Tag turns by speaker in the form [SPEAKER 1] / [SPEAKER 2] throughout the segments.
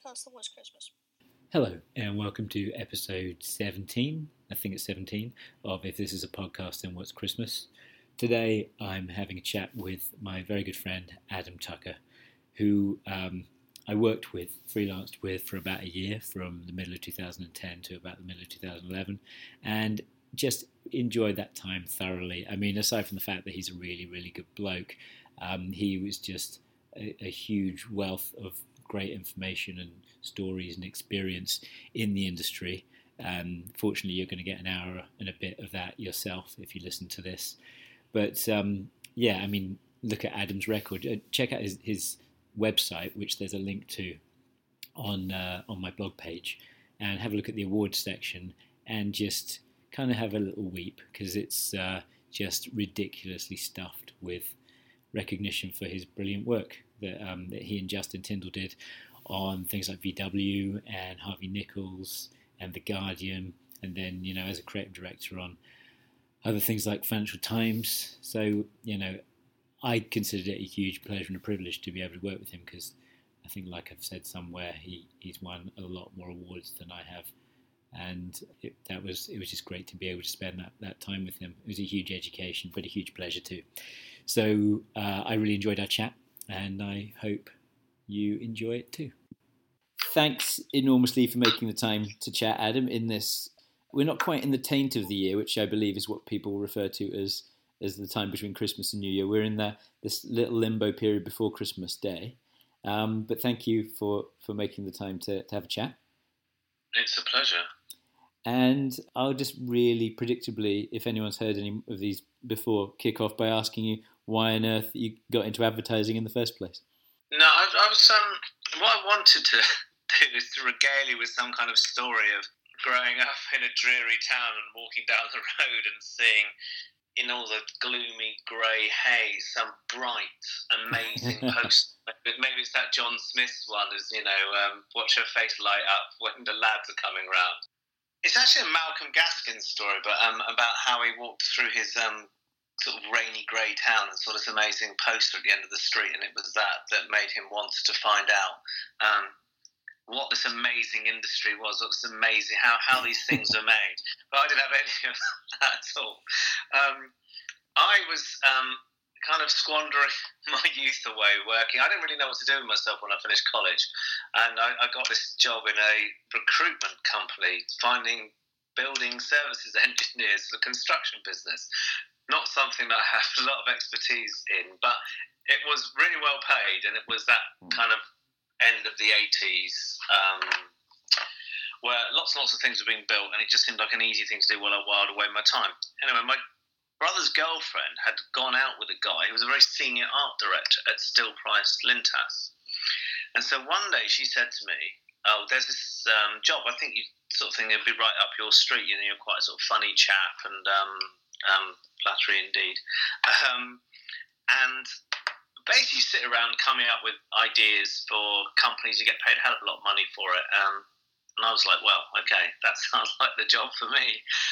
[SPEAKER 1] podcast on What's Christmas.
[SPEAKER 2] Hello, and welcome to episode 17, I think it's 17, of If This Is a Podcast, Then What's Christmas. Today I'm having a chat with my very good friend Adam Tucker, who I worked with, freelanced with for about a year, from the middle of 2010 to about the middle of 2011, and just enjoyed that time thoroughly. I mean, aside from the fact that he's a really, really good bloke, he was just a huge wealth of great information and stories and experience in the industry. Fortunately, you're going to get an hour and a bit of that yourself if you listen to this. But yeah, I mean, look at Adam's record. Check out his website, which there's a link to on my blog page, and have a look at the awards section and just kind of have a little weep, because it's just ridiculously stuffed with recognition for his brilliant work that he and Justin Tindall did on things like VW and Harvey Nichols and The Guardian, and then, you know, as a creative director on other things like Financial Times. So, you know, I considered it a huge pleasure and a privilege to be able to work with him, because I think, like I've said somewhere, he's won a lot more awards than I have. And it was just great to be able to spend that time with him. It was a huge education, but a huge pleasure too. So I really enjoyed our chat, and I hope you enjoy it too. Thanks enormously for making the time to chat, Adam, in this. We're not quite in the taint of the year, which I believe is what people refer to as the time between Christmas and New Year. We're in this little limbo period before Christmas Day. But thank you for making the time to have a chat.
[SPEAKER 3] It's a pleasure.
[SPEAKER 2] And I'll just really predictably, if anyone's heard any of these before, kick off by asking you why on earth you got into advertising in the first place.
[SPEAKER 3] No, I was what I wanted to do is to regale you with some kind of story of growing up in a dreary town and walking down the road and seeing, in all the gloomy grey haze, some bright, amazing post. Maybe it's that John Smith's one, as you know, watch her face light up when the lads are coming round. It's actually a Malcolm Gaskin story, but about how he walked through his sort of rainy grey town and saw this amazing poster at the end of the street, and it was that made him want to find out what this amazing industry was. What this amazing how these things are made. But I didn't have any of that at all. I was kind of squandering my youth away working. I didn't really know what to do with myself when I finished college, and I got this job in a recruitment company, finding building services engineers for the construction business. Not something that I have a lot of expertise in, but it was really well paid, and it was that kind of end of the 80s where lots and lots of things were being built, and it just seemed like an easy thing to do while I whiled away my time. Anyway, my brother's girlfriend had gone out with a guy who was a very senior art director at Still Price Lintas. And so one day she said to me, "Oh, there's this job. I think you sort of think it'd be right up your street. You know, you're quite a sort of funny chap and flattery indeed. And basically you sit around coming up with ideas for companies. You get paid a hell of a lot of money for it." And I was like, well, okay, that sounds like the job for me.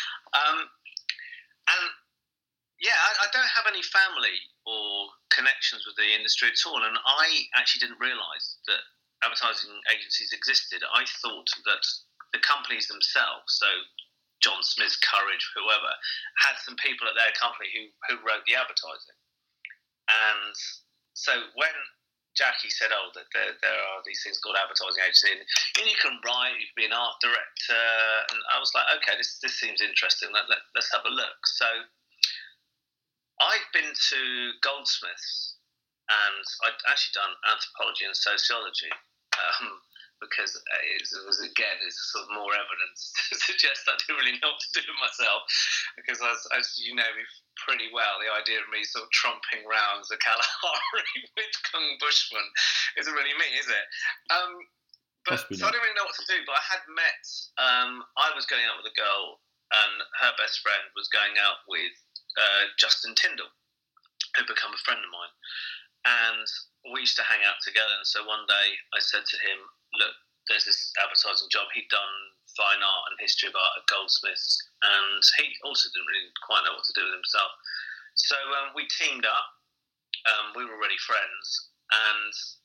[SPEAKER 3] And yeah, I don't have any family or connections with the industry at all, and I actually didn't realise that advertising agencies existed. I thought that the companies themselves, so John Smith, Courage, whoever, had some people at their company who wrote the advertising. And so when Jackie said, "Oh, that there are these things called advertising agency, and you can write, you can be an art director," and I was like, "Okay, this seems interesting. Let's have a look." So I've been to Goldsmiths, and I'd actually done anthropology and sociology, because it was again, it's sort of more evidence to suggest I didn't really know what to do with myself, because as you know me pretty well, the idea of me sort of tromping round the Kalahari with Kung Bushman isn't really me, is it? So I didn't really know what to do, but I had met, I was going out with a girl, and her best friend was going out with Justin Tindall, who'd become a friend of mine. And we used to hang out together, and so one day I said to him, "Look, there's this advertising job." He'd done fine art and history of art at Goldsmiths, and he also didn't really quite know what to do with himself. So we teamed up. We were already friends, and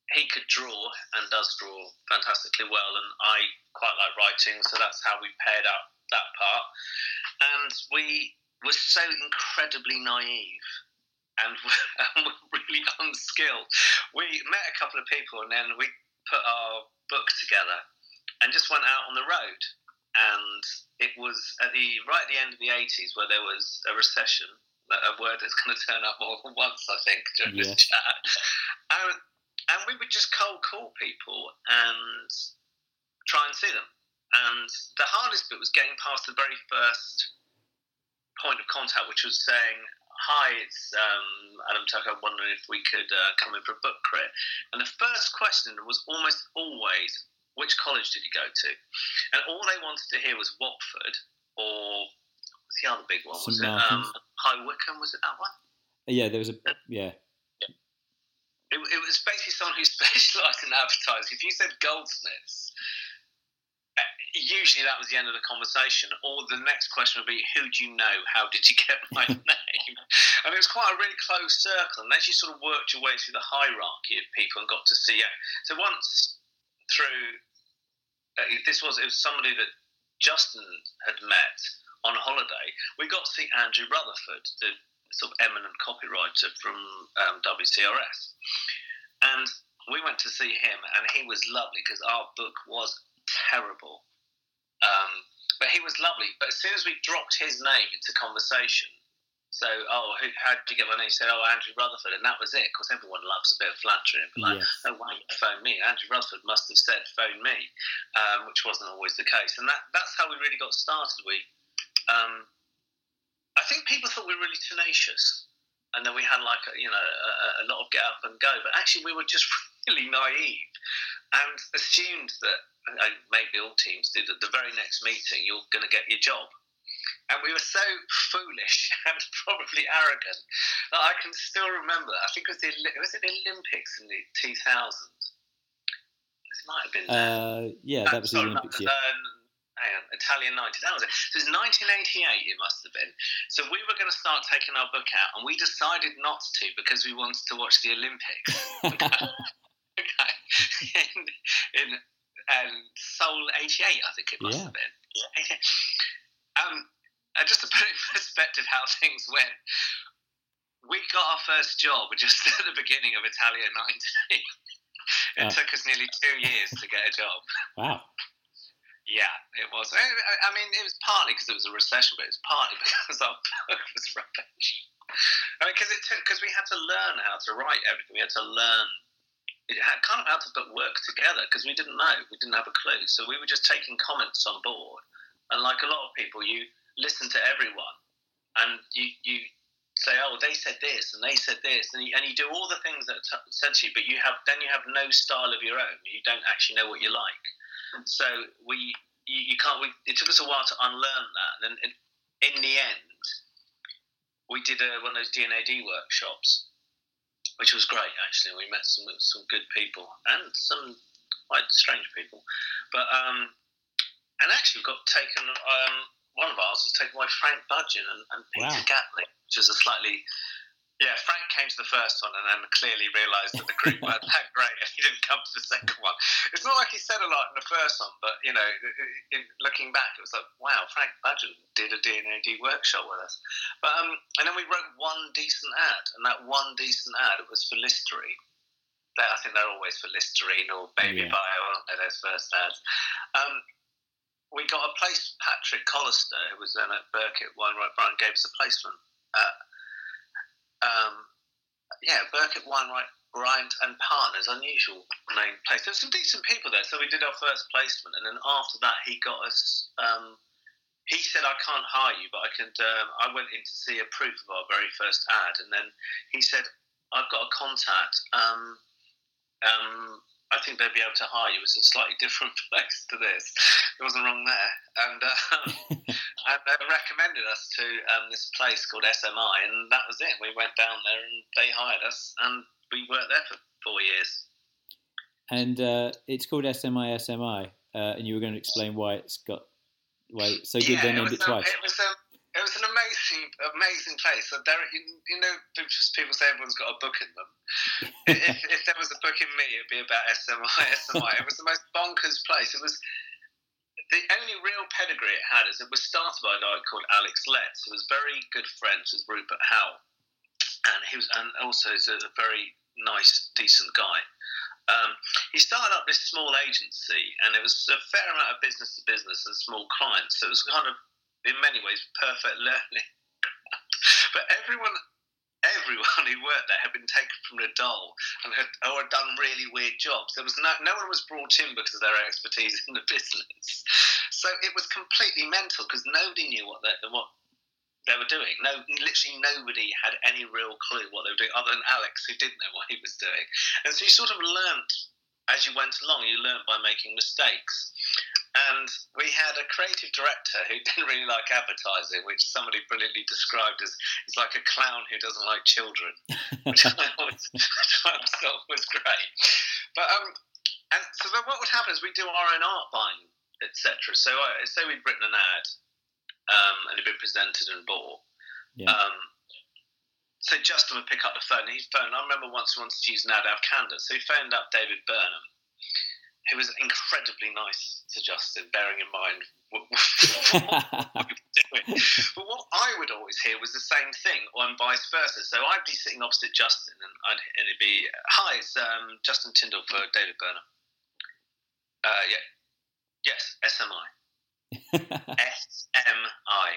[SPEAKER 3] he could draw and does draw fantastically well, and I quite like writing, so that's how we paired up that part. And we were so incredibly naive and really unskilled. We met a couple of people, and then we put our book together and just went out on the road. And it was right at the end of the 80s, where there was a recession, a word that's going to turn up more than once, I think, during this chat. And we would just cold call people and try and see them. And the hardest bit was getting past the very first point of contact, which was saying, "Hi, it's Adam Tucker. I'm wondering if we could come in for a book crit." And the first question was almost always, "Which college did you go to?" And all they wanted to hear was Watford, or what's the other big one? Was it High Wycombe? Was it that one?
[SPEAKER 2] Yeah, there was a
[SPEAKER 3] It was basically someone who specialised in advertising. If you said Goldsmiths, usually that was the end of the conversation. Or the next question would be, "Who do you know? How did you get my name?" And it was quite a really close circle. And as you sort of worked your way through the hierarchy of people and got to see it. So once through, it was somebody that Justin had met on holiday. We got to see Andrew Rutherford, the sort of eminent copywriter from WCRS. And we went to see him, and he was lovely because our book was terrible. But he was lovely. But as soon as we dropped his name into conversation, so, how did you get my name? He said, Andrew Rutherford, and that was it. Of course, everyone loves a bit of flattery. And be like, "Oh, why you phone me?" Andrew Rutherford must have said, "Phone me," which wasn't always the case. And that's how we really got started. I think people thought we were really tenacious, and then we had like a lot of get up and go. But actually, we were just really naive and assumed that, maybe all teams do, that the very next meeting you're going to get your job. And we were so foolish and probably arrogant that I can still remember. I think was it the Olympics in the 2000? This might have been.
[SPEAKER 2] That was the Olympics.
[SPEAKER 3] Hang on, Italian 90. That was it. So it was 1988. It must have been. So we were going to start taking our book out, and we decided not to because we wanted to watch the Olympics. Okay. In Seoul 88, I think it must have been. Just to put it in perspective how things went, we got our first job just at the beginning of Italia 90. It took us nearly 2 years to get a job.
[SPEAKER 2] Wow.
[SPEAKER 3] Yeah, it was. I mean, it was partly because it was a recession, but it was partly because our book was rubbish. I mean, because we had to learn how to write everything. We had to learn kind of how to put work together because we didn't know. We didn't have a clue. So we were just taking comments on board. And like a lot of people, you listen to everyone and you say, they said this and they said this. And you do all the things that are said to you, but you have no style of your own. You don't actually know what you like. So it took us a while to unlearn that. And then in the end, we did one of those D&AD workshops, which was great, actually. We met some good people and some quite strange people. But and actually got taken, one of ours was taken by Frank Budgeon and Peter Gatley, which is a slightly... Yeah, Frank came to the first one and then clearly realised that the group weren't that great and he didn't come to the second one. It's not like he said a lot in the first one, but, looking back, it was like, wow, Frank Budgeon did a D&AD workshop with us. But and then we wrote one decent ad, and that one decent ad was for Listerine. I think they're always for Listerine or Baby Bio, aren't they, those first ads? We got a place, Patrick Collister, who was then at Burkitt Wainwright Bryan, gave us a placement. Burkitt Wainwright Bryant and Partners, unusual name place. There were some decent people there, so we did our first placement, and then after that he got us. He said, "I can't hire you, but I could." I went in to see a proof of our very first ad, and then he said, "I've got a contact. I think they'd be able to hire you." It was a slightly different place to this. It wasn't wrong there. And they recommended us to this place called SMI, and that was it. We went down there and they hired us, and we worked there for 4 years.
[SPEAKER 2] And it's called SMI, and you were going to explain why it's so good they named it twice.
[SPEAKER 3] It was an amazing place. So there, people say everyone's got a book in them. if there was a book in me, it'd be about SMI. It was the most bonkers place. It was the only real pedigree it had. Is it was started by a guy called Alex Letts, who was very good friends with Rupert Howell, and also is a very nice, decent guy. He started up this small agency, and it was a fair amount of business to business and small clients. So it was kind of, in many ways, perfect learning. But everyone who worked there had been taken from the dole and had done really weird jobs. There was no one was brought in because of their expertise in the business. So it was completely mental because nobody knew what they were doing. Literally nobody had any real clue what they were doing other than Alex, who did know what he was doing. And so you sort of learnt as you went along. You learnt by making mistakes. And we had a creative director who didn't really like advertising, which somebody brilliantly described as he's like a clown who doesn't like children, which I thought was great. But and so then what would happen is we do our own art buying, etc. So say we'd written an ad, and it'd been presented and bought. Yeah. So Justin would pick up the phone. I remember once he wanted to use an ad out of Canada, so he phoned up David Burnham, who was incredibly nice to Justin, bearing in mind what we were doing. But what I would always hear was the same thing, and vice versa. So I'd be sitting opposite Justin, and it'd be, "Hi, it's Justin Tyndall for David Burnham." Yes, SMI. SMI.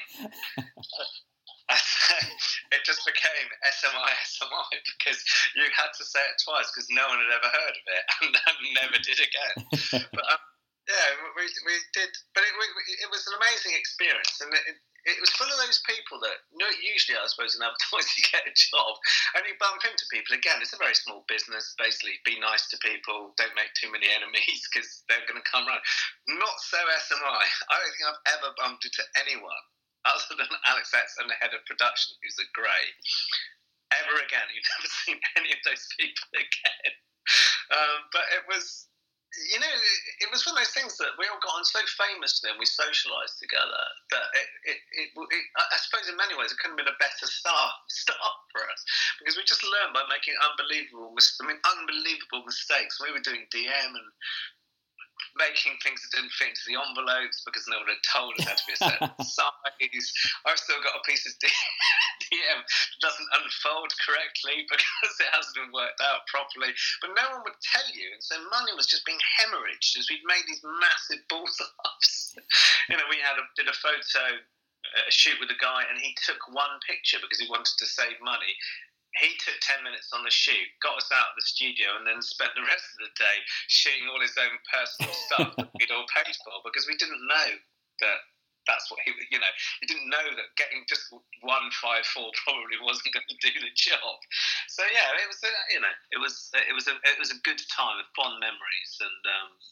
[SPEAKER 3] It just became SMI because you had to say it twice because no one had ever heard of it and never did again. But we did. But it was an amazing experience, and it was full of those people that usually, I suppose, in advertising you get a job and you bump into people. Again, it's a very small business. Basically, be nice to people. Don't make too many enemies because they're going to come around. Not so SMI. I don't think I've ever bumped into anyone other than Alex Letts and the head of production, who's a grey, ever again. You've never seen any of those people again. But it was, it was one of those things that we all got on so famous then, we socialised together, that I suppose in many ways it couldn't have been a better start for us, because we just learned by making unbelievable mistakes. We were doing DM and making things that didn't fit into the envelopes because no one had told us how to be a certain size. I've still got a piece of DM that doesn't unfold correctly because it hasn't been worked out properly. But no one would tell you, and so money was just being hemorrhaged as we'd made these massive balls-ups. We did a photo, a shoot with a guy, and he took one picture because he wanted to save money. He took 10 minutes on the shoot, got us out of the studio, and then spent the rest of the day shooting all his own personal stuff that we'd all paid for, because we didn't know that that's what he didn't know that getting just 154 probably wasn't going to do the job. So yeah, it was it was a good time with fond memories, and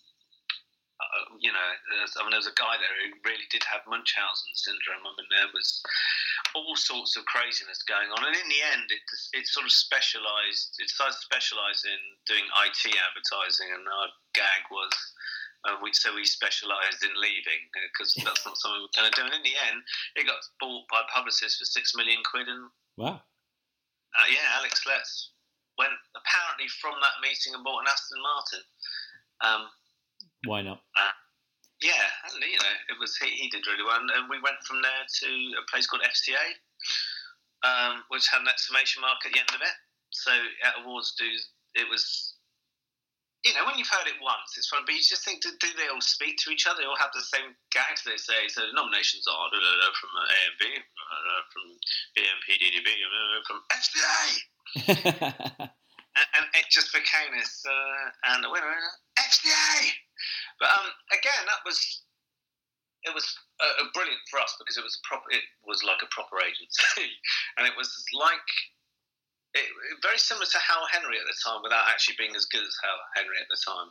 [SPEAKER 3] there was a guy there who really did have Munchausen syndrome. I mean, there was all sorts of craziness going on, and in the end, it sort of specialised. It started to specialise in doing IT advertising, and our gag was we specialised in leaving because that's not something we're going to do. And in the end, it got bought by publicists for £6 million, and
[SPEAKER 2] wow,
[SPEAKER 3] Alex Letts went apparently from that meeting and bought an Aston Martin.
[SPEAKER 2] Why not?
[SPEAKER 3] And it was he did really well, and we went from there to a place called FCA, which had an exclamation mark at the end of it. So at awards it was, when you've heard it once, it's fun, but you just think, do they all speak to each other? They all have the same gags they say. So the nominations are from AMB, from BMPDDB, from FCA. And it just became this, and the winner, FCA. But again, it was brilliant for us because it was like a proper agency, and it was very similar to Hal Henry at the time, without actually being as good as Hal Henry at the time.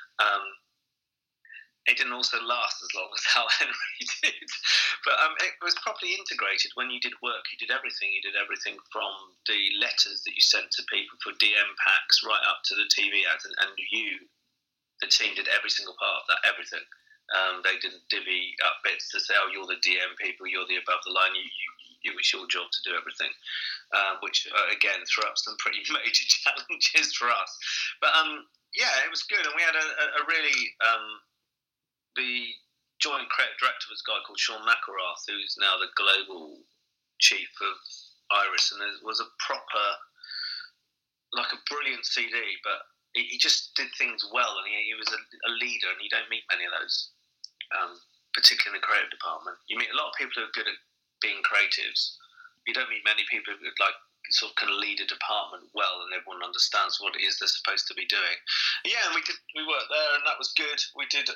[SPEAKER 3] It didn't also last as long as Hal Henry did, but it was properly integrated. When you did work, you did everything. You did everything from the letters that you sent to people for DM packs right up to the TV ads, and you, the team, did every single part of that, everything. They didn't divvy up bits to say, oh, you're the DM people, you're the above the line, it was your job to do everything, which, again, threw up some pretty major challenges for us. But, it was good. And we had a really, the joint creative director was a guy called Sean McElrath, who's now the global chief of Iris, and it was a proper, like a brilliant CD, but he just did things well, and he was a leader, and you don't meet many of those, particularly in the creative department. You meet a lot of people who are good at being creatives. You don't meet many people who sort of can lead a department well, and everyone understands what it is they're supposed to be doing. Yeah, and we worked there, and that was good. We did.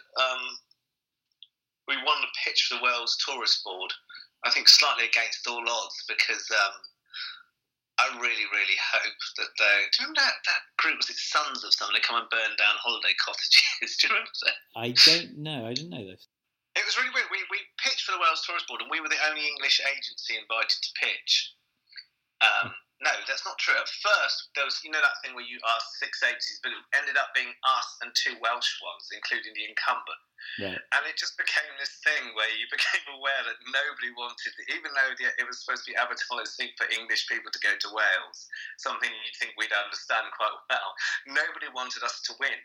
[SPEAKER 3] We won the pitch for the Wales Tourist Board. I think slightly against all odds, because I really, really hope that do you remember that group? Was it Sons of something? They come and burn down holiday cottages. Do you remember that?
[SPEAKER 2] I don't know. I didn't know this.
[SPEAKER 3] It was really weird. We pitched for the Wales Tourist Board, and we were the only English agency invited to pitch. No, that's not true. At first, there was, that thing where you asked 6 agencies, but it ended up being us and 2 Welsh ones, including the incumbent.
[SPEAKER 2] Right.
[SPEAKER 3] And it just became this thing where you became aware that nobody wanted it, even though it was supposed to be advertising for English people to go to Wales, something you'd think we'd understand quite well. Nobody wanted us to win.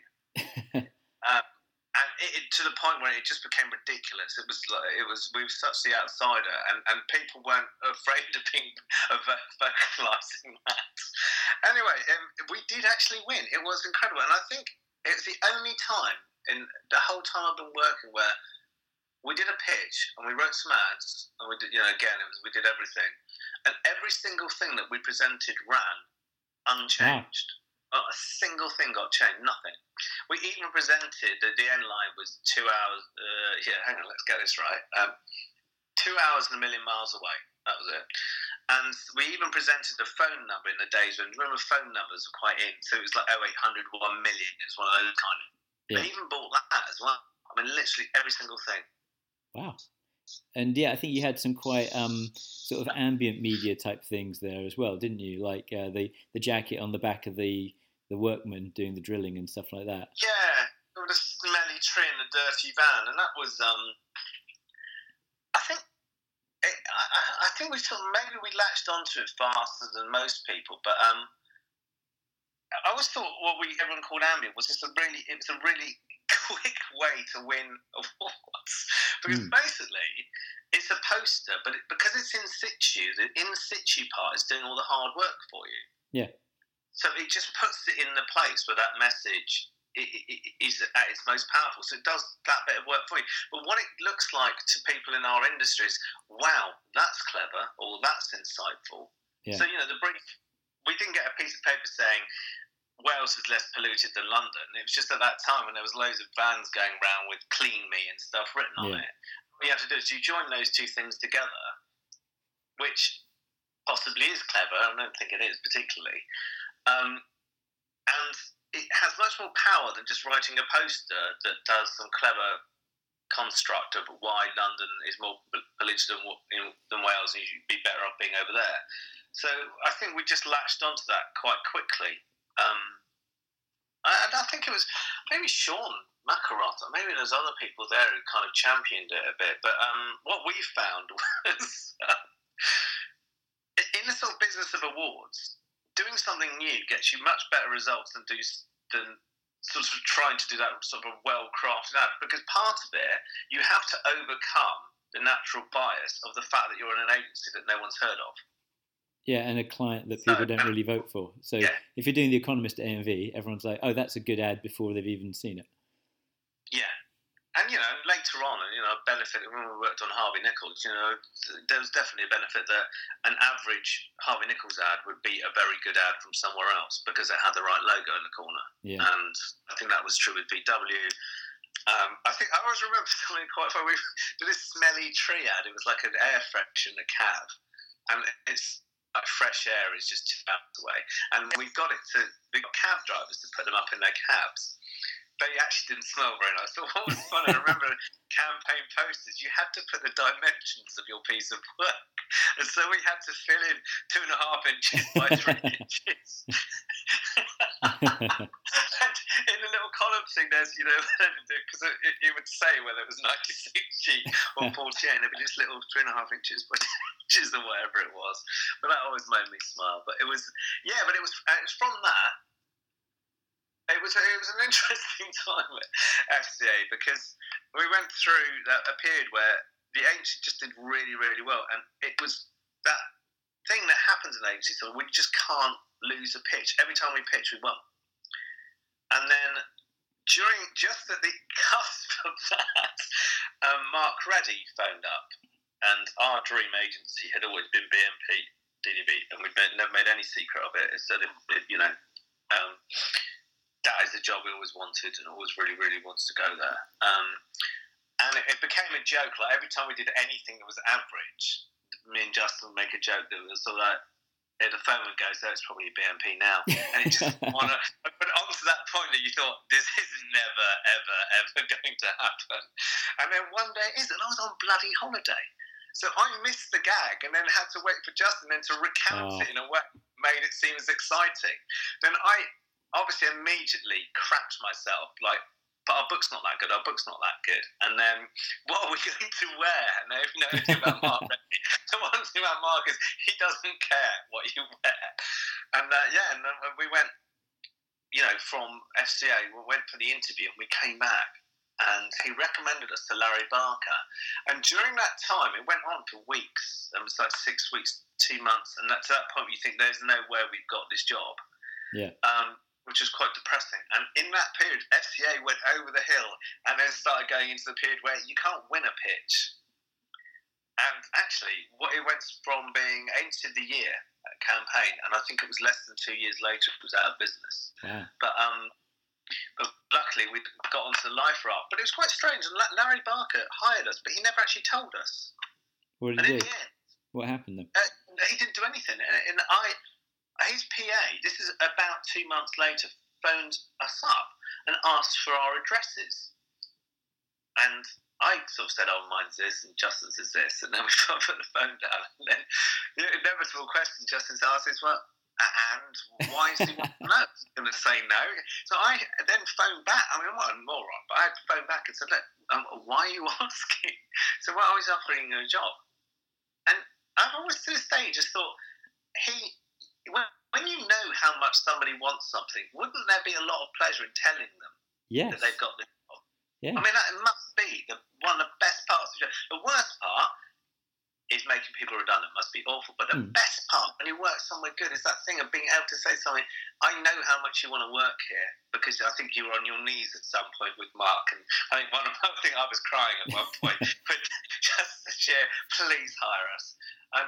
[SPEAKER 3] And it to the point where it just became ridiculous. We were such the outsider, and people weren't afraid of vocalising that. Anyway, we did actually win. It was incredible, and I think it's the only time in the whole time I've been working where we did a pitch and we wrote some ads, and we did, we did everything, and every single thing that we presented ran unchanged. Wow. Not a single thing got changed, nothing. We even presented, the end line was 2 hours, hang on, let's get this right. 2 hours and a million miles away, that was it. And we even presented the phone number in the days when, remember, phone numbers were quite in, so it was like 0800 1 million, it was one of those kind of. Yeah. They even bought that as well. I mean, literally every single thing.
[SPEAKER 2] Wow. And yeah, I think you had some quite sort of ambient media type things there as well, didn't you? Like the jacket on the back of the workman doing the drilling and stuff like that.
[SPEAKER 3] Yeah, the smelly tree and the dirty van, and that was. I think we maybe we latched onto it faster than most people, but I always thought what everyone called ambient was just a really quick way to win awards, because basically it's a poster, but because it's in situ, the in situ part is doing all the hard work for you.
[SPEAKER 2] Yeah.
[SPEAKER 3] So it just puts it in the place where that message is at its most powerful. So it does that bit of work for you. But what it looks like to people in our industry is, wow, that's clever, or that's insightful. Yeah. So the brief. We didn't get a piece of paper saying Wales is less polluted than London. It was just at that time when there was loads of vans going around with "clean me" and stuff written on it. What you have to do is you join those two things together, which possibly is clever. I don't think it is particularly, and it has much more power than just writing a poster that does some clever construct of why London is more polluted than Wales, and you should be better off being over there. So I think we just latched onto that quite quickly. And I think it was maybe Sean McElrath, maybe there's other people there who kind of championed it a bit. But what we found was, in the sort of business of awards, doing something new gets you much better results than sort of trying to do that sort of well-crafted ad. Because part of it, you have to overcome the natural bias of the fact that you're in an agency that no one's heard of.
[SPEAKER 2] Yeah, and a client that people don't really vote for. So if you're doing The Economist at AMV, everyone's like, oh, that's a good ad before they've even seen it.
[SPEAKER 3] Yeah. And, later on, benefit, when we worked on Harvey Nichols, there was definitely a benefit that an average Harvey Nichols ad would be a very good ad from somewhere else because it had the right logo in the corner. Yeah. And I think that was true with VW. I always remember something quite funny. We did this smelly tree ad. It was like an air fresh in a cab. And it's like fresh air is just 2 hours away. And we got cab drivers to put them up in their cabs. They actually didn't smell very nice. So what was funny, I remember campaign posters, you had to put the dimensions of your piece of work. And so we had to fill in 2.5 inches by 3 inches. And in a little column thing there's, because it would say whether it was 96G or 48, and it'd be just little 3.5 inches, inches or whatever it was. But that always made me smile. But it was from that. It was an interesting time at FCA, because we went through a period where the agency just did really, really well, and it was that thing that happens in agencies, so we just can't lose a pitch. Every time we pitch, we won. And then just at the cusp of that, Mark Reddy phoned up, and our dream agency had always been BNP DDB, and we'd never made any secret of it. It said, that is the job we always wanted, and always really, really wants to go there. And it became a joke. Like every time we did anything that was average, me and Justin would make a joke that was sort of like, the phone would go, so it's probably a BNP now. And it just but on to that point that you thought, this is never, ever, ever going to happen. And then one day it is, and I was on bloody holiday. So I missed the gag and then had to wait for Justin then to recount it in a way that made it seem as exciting. Then I obviously immediately crapped myself, like, but our book's not that good, And then, what are we going to wear? And if you know anything about Mark Reddy, the one thing about Mark is he doesn't care what you wear. And and then we went, from FCA, we went for the interview and we came back, and he recommended us to Larry Barker. And during that time, it went on for weeks. It was like 6 weeks, 2 months, and to that point you think there's no way we've got this job.
[SPEAKER 2] Yeah.
[SPEAKER 3] Which was quite depressing. And in that period, FCA went over the hill and then started going into the period where you can't win a pitch. And actually, it went from being Agency of the Year campaign, and I think it was less than 2 years later it was out of business.
[SPEAKER 2] Yeah.
[SPEAKER 3] But luckily we got onto the Life Raft. But it was quite strange. And Larry Barker hired us, but he never actually told us.
[SPEAKER 2] What did he do?
[SPEAKER 3] In the end,
[SPEAKER 2] What happened then?
[SPEAKER 3] He didn't do anything. And his PA, this is about 2 months later, phoned us up and asked for our addresses. And I sort of said, mine's this and Justin's is this. And then we put the phone down. And then the inevitable question Justin asked is, well, and why does he want to know? He's going to say no. So I then phoned back. I mean, I'm not a moron, but I had to phone back and said, look, why are you asking? So I was offering you a job. And I've always, to this day, just thought, when you know how much somebody wants something, wouldn't there be a lot of pleasure in telling them that they've got this job?
[SPEAKER 2] Yeah.
[SPEAKER 3] I mean, that must be one of the best parts of the job. The worst part is making people redundant. It must be awful. But the best part, when you work somewhere good, is that thing of being able to say something, I know how much you want to work here, because I think you were on your knees at some point with Mark. And I think I was crying at one point, but just the sheer, please hire us.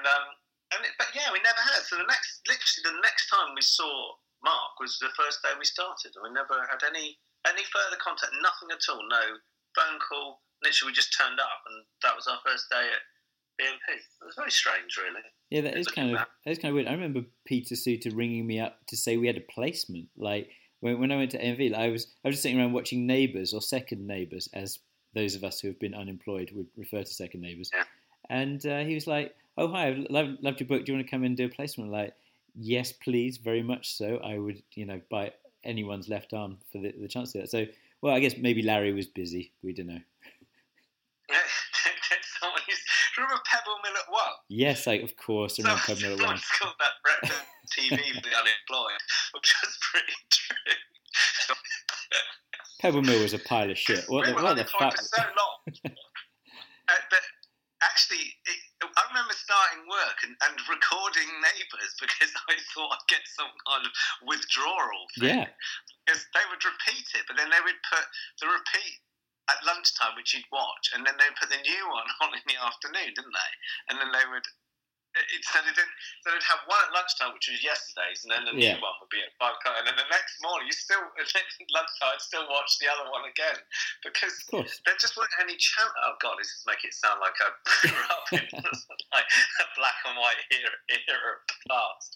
[SPEAKER 3] But we never had. So the next time we saw Mark was the first day we started, and we never had any further contact, nothing at all, no phone call. Literally, we just turned up, and that was our first day at BNP. It was very strange, really. Yeah,
[SPEAKER 2] that is kind of weird. I remember Peter Suter ringing me up to say we had a placement. Like when I went to AMV, I was just sitting around watching Neighbours, or Second Neighbours, as those of us who have been unemployed would refer to Second Neighbours.
[SPEAKER 3] Yeah.
[SPEAKER 2] And he was like, "Oh, hi, I've loved your book. Do you want to come in and do a placement?" Like, yes, please, very much so. I would, bite anyone's left arm for the chance to do that. So, well, I guess maybe Larry was busy. We don't know.
[SPEAKER 3] Remember Pebble Mill at 1?
[SPEAKER 2] Yes, of course, I remember Pebble Mill at 1.
[SPEAKER 3] It's called that breakfast TV for the unemployed, which was pretty true.
[SPEAKER 2] Pebble Mill was a pile of shit. What the fuck?
[SPEAKER 3] For so long. But actually, I remember starting work and recording Neighbours because I thought I'd get some kind of withdrawal thing.
[SPEAKER 2] Yeah.
[SPEAKER 3] Because they would repeat it, but then they would put the repeat at lunchtime, which you'd watch, and then they'd put the new one on in the afternoon, didn't they? And then they would... So they'd have one at lunchtime, which was yesterday's, and then the new one would be at 5 o'clock. And then the next morning, at lunchtime, I'd still watch the other one again. Because there just weren't any channel. Oh, God, this is making it sound like I grew up in like a black and white era of the past.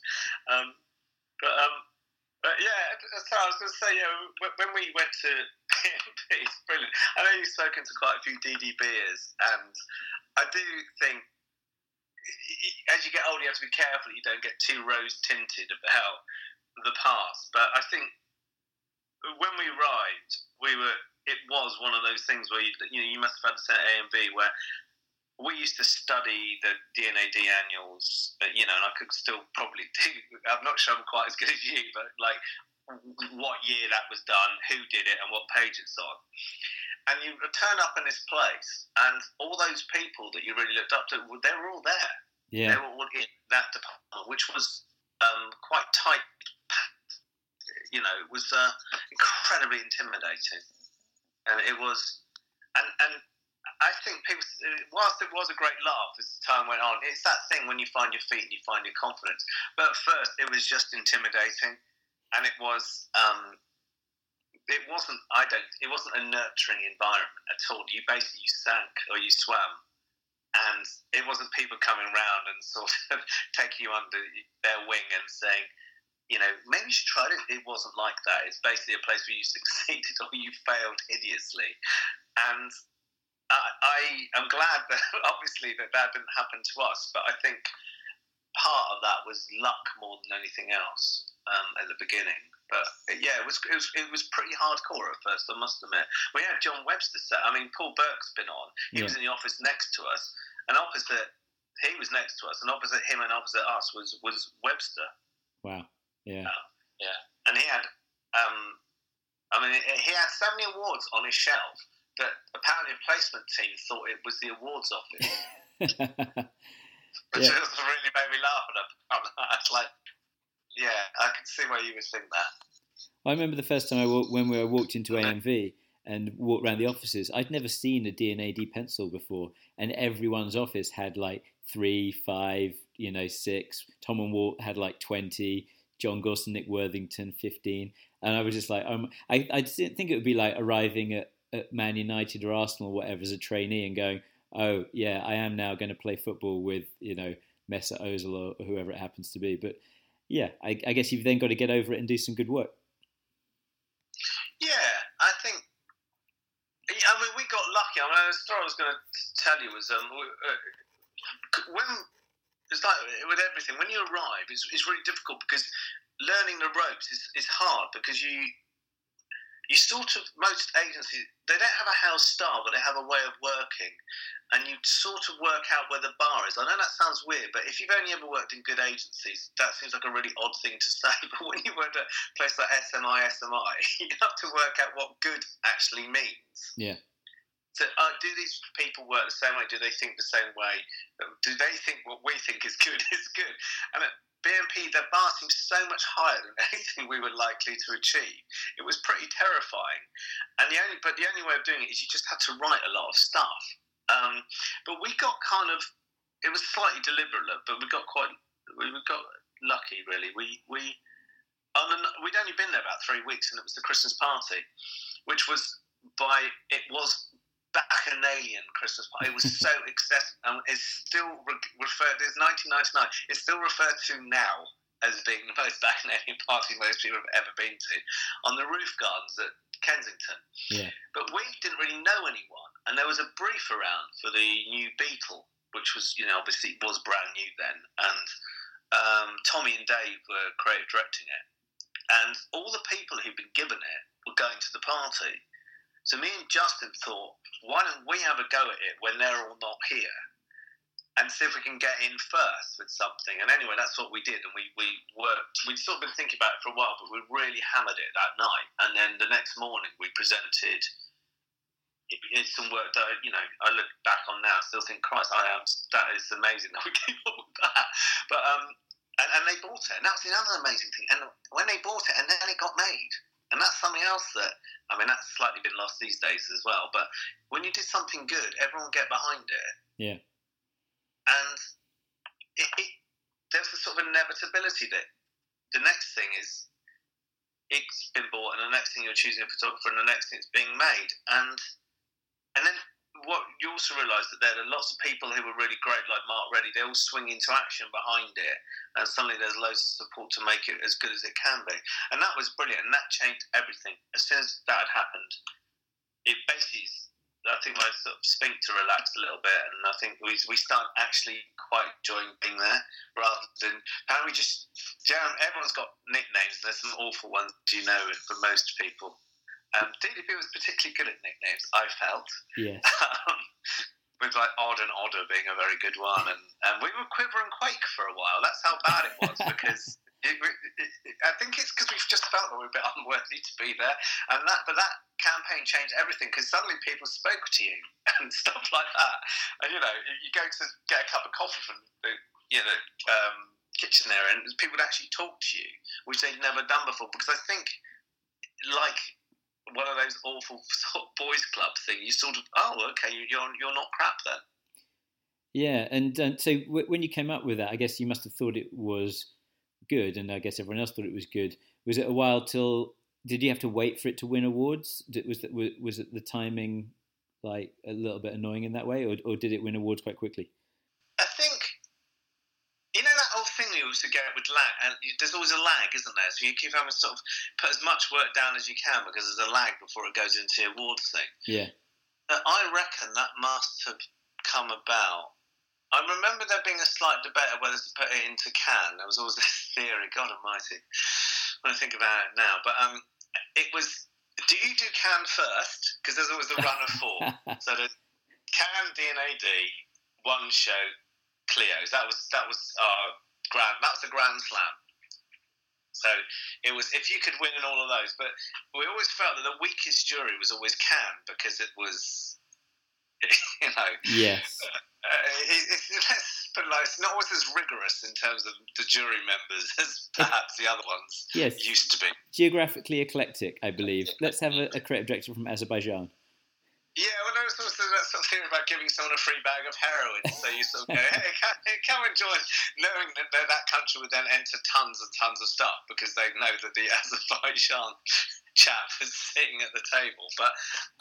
[SPEAKER 3] But yeah, so I was going to say, when we went to BNP, it's brilliant. I know you've spoken to quite a few DDBers, and I do think, as you get older, you have to be careful that you don't get too rose-tinted about the past. But I think when we arrived, it was one of those things where you must have had to say A and B, where we used to study the D&AD annuals, but, and I could still probably do. I'm not sure I'm quite as good as you, but like what year that was done, who did it, and what page it's on. And you turn up in this place, and all those people that you really looked up to, they were all there.
[SPEAKER 2] Yeah.
[SPEAKER 3] They were all in that department, which was quite tight. It was incredibly intimidating, and it was, and I think people, whilst it was a great laugh as time went on, it's that thing when you find your feet and you find your confidence. But at first, it was just intimidating, and it was. It wasn't a nurturing environment at all. You sank or you swam, and it wasn't people coming around and sort of taking you under their wing and saying, maybe you should try it. It wasn't like that. It's basically a place where you succeeded or you failed hideously. And I'm glad that obviously that didn't happen to us, but I think part of that was luck more than anything else at the beginning. But yeah, it was pretty hardcore at first, I must admit. We had John Webster Paul Burke's been on. He was in the office next to us, and he was next to us, and opposite him and opposite us was Webster.
[SPEAKER 2] Wow. Yeah.
[SPEAKER 3] Yeah. And he had, he had so many awards on his shelf that apparently a placement team thought it was the awards office. Which just really made me laugh at him. I was like, yeah, I can see why you would think that.
[SPEAKER 2] I remember the first time when we walked into AMV and walked around the offices, I'd never seen a D&AD pencil before, and everyone's office had like 3, 5, 6. Tom and Walt had like 20. John Goss and Nick Worthington 15, and I was just like, I didn't think it would be like arriving at Man United or Arsenal or whatever as a trainee and going, oh yeah, I am now going to play football with Mesut Ozil or whoever it happens to be. But yeah, I guess you've then got to get over it and do some good work.
[SPEAKER 3] Yeah, I think. We got lucky. The story I was going to tell you was when. It's like with everything. When you arrive, it's really difficult because learning the ropes is hard because you sort of, most agencies, they don't have a house style, but they have a way of working, and you sort of work out where the bar is. I know that sounds weird, but if you've only ever worked in good agencies, that seems like a really odd thing to say. But when you work at a place like SMI, you have to work out what good actually means.
[SPEAKER 2] Yeah.
[SPEAKER 3] So do these people work the same way? Do they think the same way? Do they think what we think is good is good? And at BNP, their bar seems so much higher than anything we were likely to achieve. It was pretty terrifying. And the only way of doing it is you just had to write a lot of stuff. But we got it was slightly deliberate, but we got lucky, really. We'd only been there about 3 weeks, and it was the Christmas party, which was Bacchanalian Christmas party. It was so excessive, and it's still referred. It's 1999. It's still referred to now as being the most Bacchanalian party most people have ever been to, on the roof gardens at Kensington.
[SPEAKER 2] Yeah.
[SPEAKER 3] But we didn't really know anyone, and there was a brief around for the new Beetle, which was, obviously was brand new then, and Tommy and Dave were creative directing it, and all the people who'd been given it were going to the party. So me and Justin thought, why don't we have a go at it when they're all not here and see if we can get in first with something? And anyway, that's what we did. And we worked. We'd sort of been thinking about it for a while, but we really hammered it that night. And then the next morning we presented. It's some work that, I look back on now, I still think, Christ, that is amazing that we came up with that. But, and they bought it. And that was another amazing thing. And when they bought it, and then it got made. And that's something else that, that's slightly been lost these days as well. But when you do something good, everyone will get behind it.
[SPEAKER 2] Yeah.
[SPEAKER 3] And there's a sort of inevitability that the next thing is it's been bought, and the next thing you're choosing a photographer, and the next thing it's being made. And then what you also realise that there are lots of people who were really great, like Mark Reddy. They all swing into action behind it, and suddenly there's loads of support to make it as good as it can be. And that was brilliant, and that changed everything. As soon as that had happened, it basically I think my sort of sphincter relaxed a little bit, and I think we start actually quite enjoying being there rather than. And we just, everyone's got nicknames, and there's some awful ones, for most people. DDB was particularly good at nicknames, I felt.
[SPEAKER 2] Yes.
[SPEAKER 3] With like Odd and Odder being a very good one, and we were Quiver and Quake for a while. That's how bad it was because. I think it's because we've just felt that we're a bit unworthy to be there, but that campaign changed everything because suddenly people spoke to you and stuff like that. And you go to get a cup of coffee from the kitchen there, and people would actually talk to you, which they'd never done before. Because I think, like one of those awful sort of boys' club thing, you sort of you're not crap then.
[SPEAKER 2] Yeah, and so when you came up with that, I guess you must have thought it was good, and I guess everyone else thought it was good. Was it a while till? Did you have to wait for it to win awards? Was it the timing like a little bit annoying in that way, or did it win awards quite quickly?
[SPEAKER 3] I think that old thing we used to get with lag, and there's always a lag, isn't there? So you keep having to sort of put as much work down as you can because there's a lag before it goes into the awards thing.
[SPEAKER 2] Yeah,
[SPEAKER 3] I reckon that must have come about. I remember there being a slight debate of whether to put it into Cannes. There was always this theory, God almighty, when I think about it now. But it was, do you do Cannes first? Because there's always a run of four. So the Cannes, D&AD, one show, Clio's. That was a grand slam. So it was, if you could win in all of those. But we always felt that the weakest jury was always Cannes because it was,
[SPEAKER 2] Yes.
[SPEAKER 3] It's not always as rigorous in terms of the jury members as perhaps the other ones used to be.
[SPEAKER 2] Geographically eclectic, I believe. Let's have a creative director from Azerbaijan.
[SPEAKER 3] Yeah, well, there was also that sort of theory about giving someone a free bag of heroin. So you sort of go, hey, come and join, knowing that country would then enter tons and tons of stuff because they know that the Azerbaijan chap is sitting at the table. But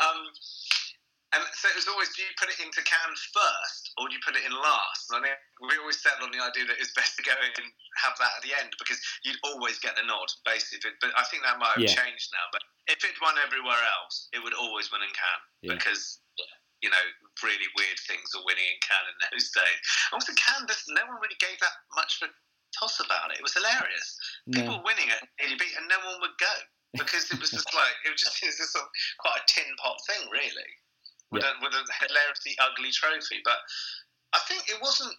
[SPEAKER 3] and so it was always, do you put it into Cannes first or do you put it in last? And I mean, we always settled on the idea that it's best to go in and have that at the end because you'd always get the nod, basically. But I think that might have changed now. But if it won everywhere else, it would always win in Cannes because, really weird things were winning in Cannes in those days. Also, Cannes, no one really gave that much of a toss about it. It was hilarious. People were winning at ADB and no one would go because it was just like, it was just sort of quite a tin pot thing, really. With a hilariously ugly trophy, but I think it wasn't.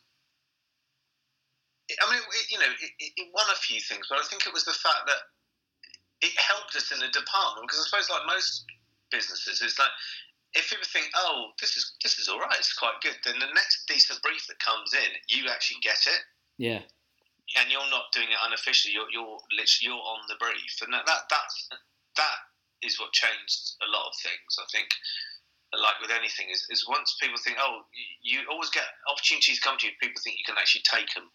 [SPEAKER 3] I mean, it won a few things, but I think it was the fact that it helped us in the department because I suppose, like most businesses, it's like if people think, "Oh, this is all right, it's quite good," then the next decent brief that comes in, you actually get it.
[SPEAKER 2] Yeah.
[SPEAKER 3] And you're not doing it unofficially. You're literally on the brief, and that is what changed a lot of things. I think. Like with anything, is once people think, oh, you always get opportunities come to you, people think you can actually take them.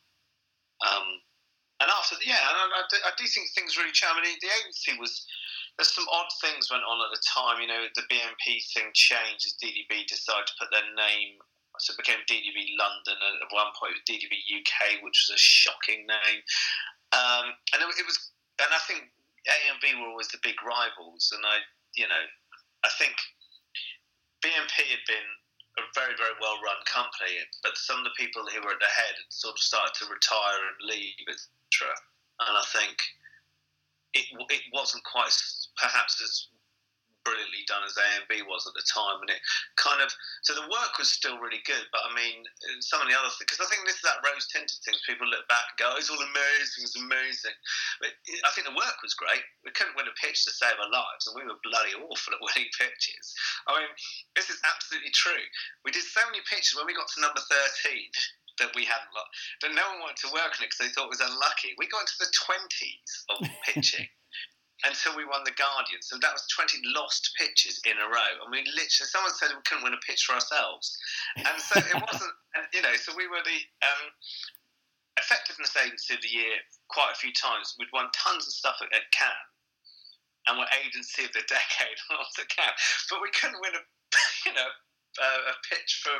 [SPEAKER 3] And after, I do think things really changed. I mean, the agency there's some odd things went on at the time. The BNP thing changed as DDB decided to put their name, so it became DDB London, and at one point it was DDB UK, which was a shocking name. And it was, and I think A and B were always the big rivals, and I think BNP had been a very, very well-run company, but some of the people who were at the head had sort of started to retire and leave, etc. And I think it wasn't quite perhaps as brilliantly done as A&B was at the time, and it kind of, so the work was still really good, but I mean, some of the other things, because I think this is that rose-tinted thing, people look back and go, oh, it's all amazing, but I think the work was great. We couldn't win a pitch to save our lives, and we were bloody awful at winning pitches. I mean, this is absolutely true. We did so many pitches when we got to number 13 that we hadn't, that no one wanted to work on it because they thought it was unlucky. We got into the 20s of pitching. Until we won the Guardian, so that was 20 lost pitches in a row. I mean, literally, someone said we couldn't win a pitch for ourselves, and so it wasn't. So we were the effectiveness agency of the year quite a few times. We'd won tons of stuff at Cannes, and we're agency of the decade at Cannes, but we couldn't win a pitch for.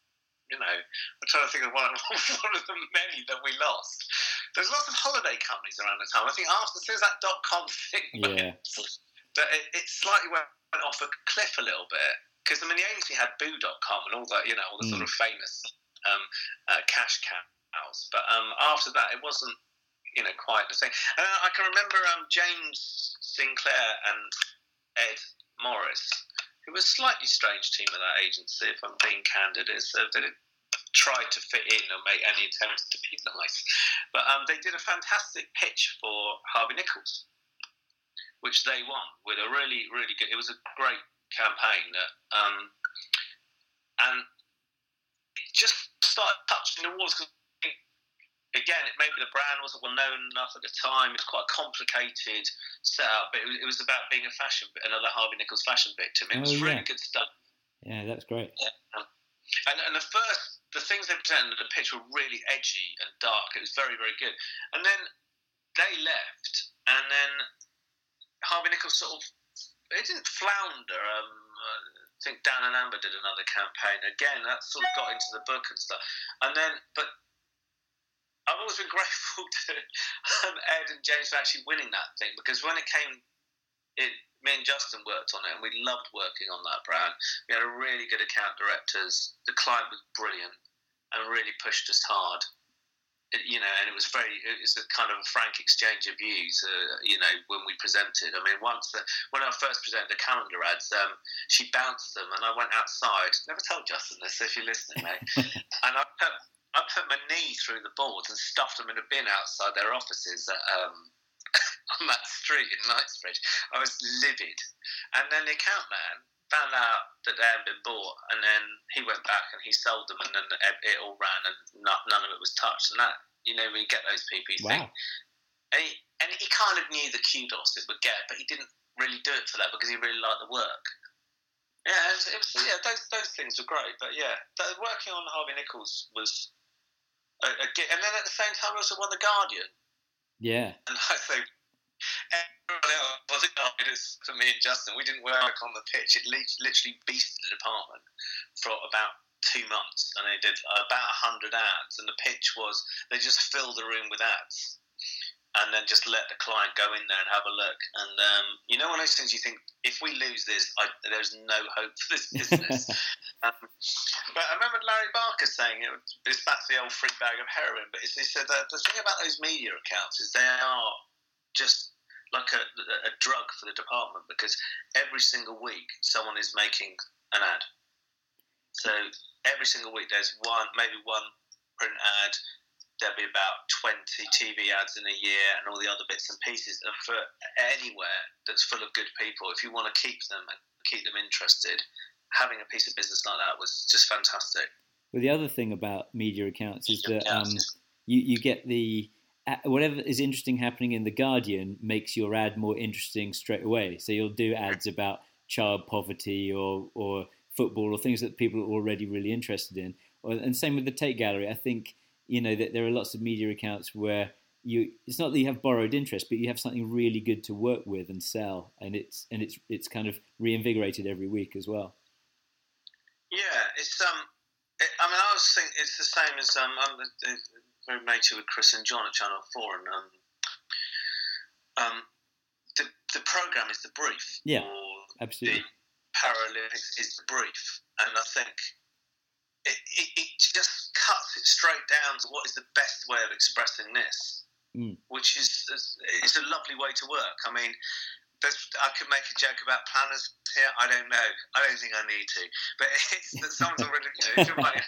[SPEAKER 3] I'm trying to think of one of the many that we lost. There's lots of holiday companies around the time. I think after as soon as that .com thing went, that it slightly went off a cliff a little bit. because I mean the agency had Boo.com and all that, all the sort of famous cash cows, but after that it wasn't quite the same. And I can remember James Sinclair and Ed Morris, who was a slightly strange team of that agency, if I'm being candid, is they tried to fit in or make any attempts to be nice, but they did a fantastic pitch for Harvey Nichols, which they won with a really, really good. It was a great campaign, and it just started touching the walls. Because again, maybe the brand wasn't well known enough at the time. It's quite a complicated setup, but it was about being another Harvey Nichols fashion victim. It was really good stuff.
[SPEAKER 2] Yeah, that's great.
[SPEAKER 3] Yeah. And the things they presented in the pitch were really edgy and dark. It was very, very good. And then they left, and then Harvey Nichols it didn't flounder. I think Dan and Amber did another campaign. Again, that sort of got into the book and stuff. But I've always been grateful to Ed and James for actually winning that thing, because when me and Justin worked on it, and we loved working on that brand. We had a really good account directors. The client was brilliant and really pushed us hard. And it was a kind of a frank exchange of views, when we presented. I mean, when I first presented the calendar ads, she bounced them, and I went outside. Never told Justin this, if you're listening, mate. And I put my knee through the boards and stuffed them in a bin outside their offices on that street in Knightsbridge. I was livid. And then the account man found out that they hadn't been bought, and then he went back and he sold them, and then it all ran, and none of it was touched. And that, when you get those people, you think, and he kind of knew the kudos it would get, but he didn't really do it for that because he really liked the work. Yeah, those things were great. But yeah, working on Harvey Nichols was a gift. And then at the same time, I also won The Guardian.
[SPEAKER 2] Yeah.
[SPEAKER 3] And I think everyone else was excited for me and Justin. We didn't work on the pitch. It literally beasted the department for about 2 months, and they did about 100 ads. And the pitch was they just filled the room with ads, and then just let the client go in there and have a look. And one of those things you think, if we lose this, there's no hope for this business. But I remember Larry Barker saying it's back to the old free bag of heroin. But he said that the thing about those media accounts is they are just like a drug for the department, because every single week someone is making an ad. So every single week there's maybe one print ad. There'll be about 20 TV ads in a year, and all the other bits and pieces. And for anywhere that's full of good people, if you want to keep them and keep them interested, having a piece of business like that was just fantastic.
[SPEAKER 2] Well, the other thing about media accounts is that you get whatever is interesting happening in The Guardian makes your ad more interesting straight away. So you'll do ads about child poverty or football or things that people are already really interested in. And same with the Tate Gallery. I think that there are lots of media accounts where it's not that you have borrowed interest, but you have something really good to work with and sell, and it's kind of reinvigorated every week as well.
[SPEAKER 3] Yeah, it's I was thinking it's the same as I'm very matey with Chris and John at Channel 4, and the program is the brief.
[SPEAKER 2] Yeah,
[SPEAKER 3] or
[SPEAKER 2] absolutely.
[SPEAKER 3] The Paralympics is the brief, and I think it just cuts it straight down to what is the best way of expressing this, which is it's a lovely way to work. I mean, I could make a joke about planners here. I don't know. I don't think I need to. But it's that someone's already if you're writing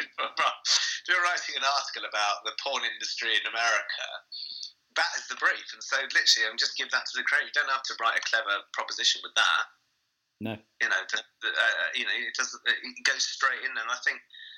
[SPEAKER 3] an article about the porn industry in America, that is the brief. And so literally, just give that to the creator. You don't have to write a clever proposition with that.
[SPEAKER 2] No.
[SPEAKER 3] It doesn't. It goes straight in, and I think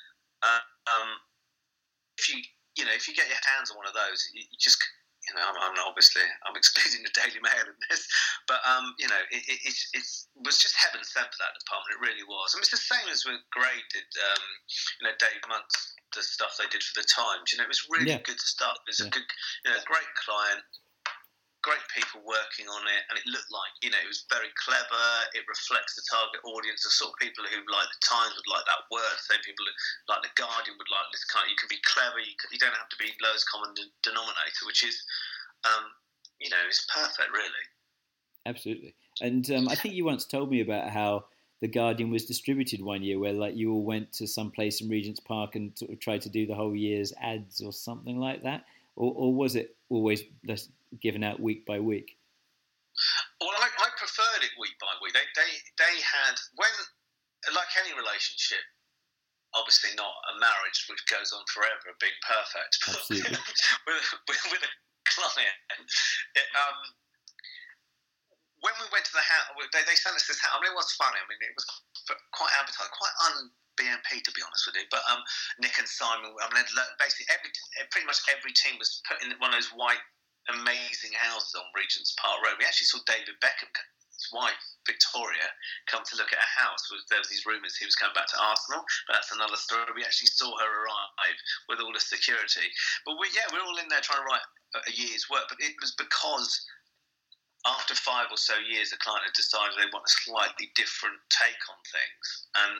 [SPEAKER 3] if you get your hands on one of those, you just I'm excluding the Daily Mail in this, but it was just heaven sent for that department. It really was. I mean, it's the same as when Gray did, Dave Monk's the stuff they did for the Times. It was really good stuff. It was a good, great client. Great people working on it, and it looked like it was very clever. It reflects the target audience, the sort of people who like the Times would like that word. Same people who like the Guardian would like this kind. You can be clever. You don't have to be lowest common denominator, which is, it's perfect, really.
[SPEAKER 2] Absolutely. And I think you once told me about how The Guardian was distributed one year, where like you all went to some place in Regent's Park and sort of tried to do the whole year's ads or something like that, or was it always just given out week by week?
[SPEAKER 3] Well, I preferred it week by week. They had, when, like any relationship, obviously not a marriage which goes on forever being perfect, but with a client, when we went to the house, they sent us this house. I mean, it was funny. I mean, it was quite advertised, quite un-BNP, to be honest with you. But Nick and Simon, I mean, basically pretty much every team was put in one of those white, amazing houses on Regent's Park Road. We actually saw David Beckham, his wife Victoria, come to look at a house. There was these rumours he was going back to Arsenal, but that's another story. We actually saw her arrive with all the security. But we're all in there trying to write a year's work. But it was because after 5 or so years, the client had decided they want a slightly different take on things, and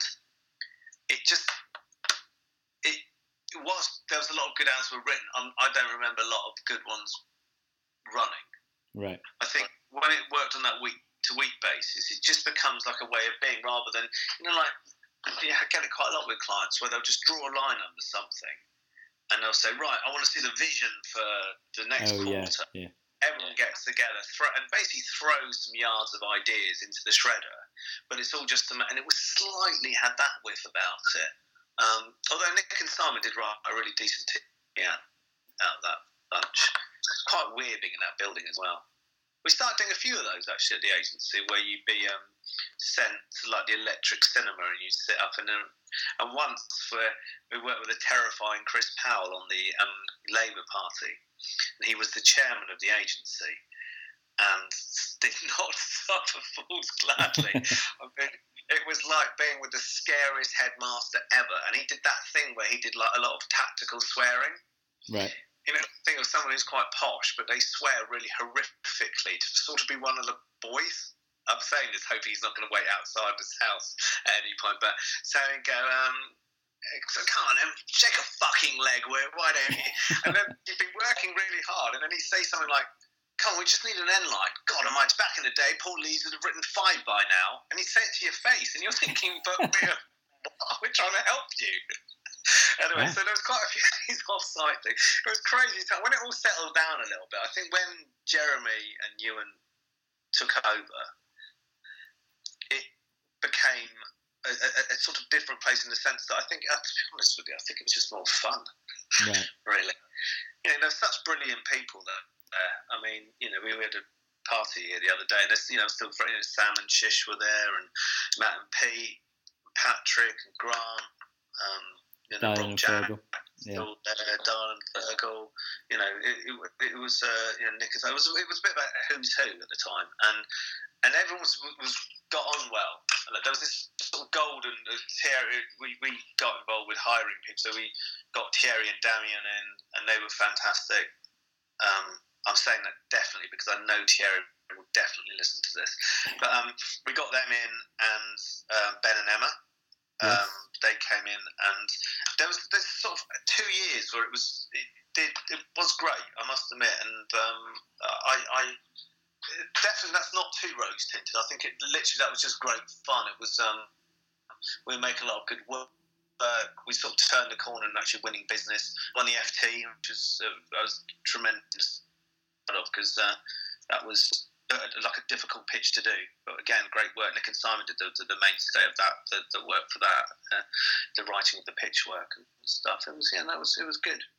[SPEAKER 3] there was a lot of good ads were written. I don't remember a lot of good ones running.
[SPEAKER 2] Right.
[SPEAKER 3] I think when it worked on that week-to-week basis, it just becomes like a way of being, rather than, I get it quite a lot with clients where they'll just draw a line under something and they'll say, right, I want to see the vision for the next quarter.
[SPEAKER 2] Yeah.
[SPEAKER 3] Everyone gets together and basically throws some yards of ideas into the shredder, but it's all just and it was slightly had that whiff about it. Although Nick and Simon did write a really decent out of that bunch. It's quite weird being in that building as well. We started doing a few of those actually at the agency, where you'd be sent to like the Electric Cinema and you'd sit up and once we worked with a terrifying Chris Powell on the Labour Party, and he was the chairman of the agency and did not suffer fools gladly. I mean, it was like being with the scariest headmaster ever, and he did that thing where he did like a lot of tactical swearing.
[SPEAKER 2] Right.
[SPEAKER 3] Think of someone who's quite posh, but they swear really horrifically to sort of be one of the boys. I'm saying this hoping he's not going to wait outside his house at any point, but so he'd go, come on, shake a fucking leg, why don't you? And then he'd be working really hard, and then he'd say something like, come on, we just need an end line. God almighty, back in the day, Paul Lees would have written 5 by now, and he'd say it to your face, and you're thinking, but we're trying to help you. Anyway, so there was quite a few of these off-site things. It was crazy time. When it all settled down a little bit, I think when Jeremy and Ewan took over, it became a sort of different place in the sense that I think, to be honest with you, I think it was just more fun, really. There's such brilliant people there. I mean, we had a party here the other day, and there's, still Sam and Shish were there, and Matt and Pete, and Patrick and Grant,
[SPEAKER 2] Darren and Fergal.
[SPEAKER 3] Still there, Darren and Fergal. It was Nick. It was a bit about who's who at the time, and everyone was got on well. And there was this sort of golden Thierry. We got involved with hiring people, so we got Thierry and Damien in, and they were fantastic. I'm saying that definitely because I know Thierry will definitely listen to this. But we got them in, and Ben and Emma. They came in, and there was this sort of 2 years where it was great, I must admit, and I definitely that's not too rose tinted. I think that was just great fun. It was we were making a lot of good work. We sort of turned the corner and actually winning business. Won the FT, which was tremendous, because that was like a difficult pitch to do. But again, great work. Nick and Simon did the mainstay of that, the work for that, the writing of the pitch work and stuff. It was it was good.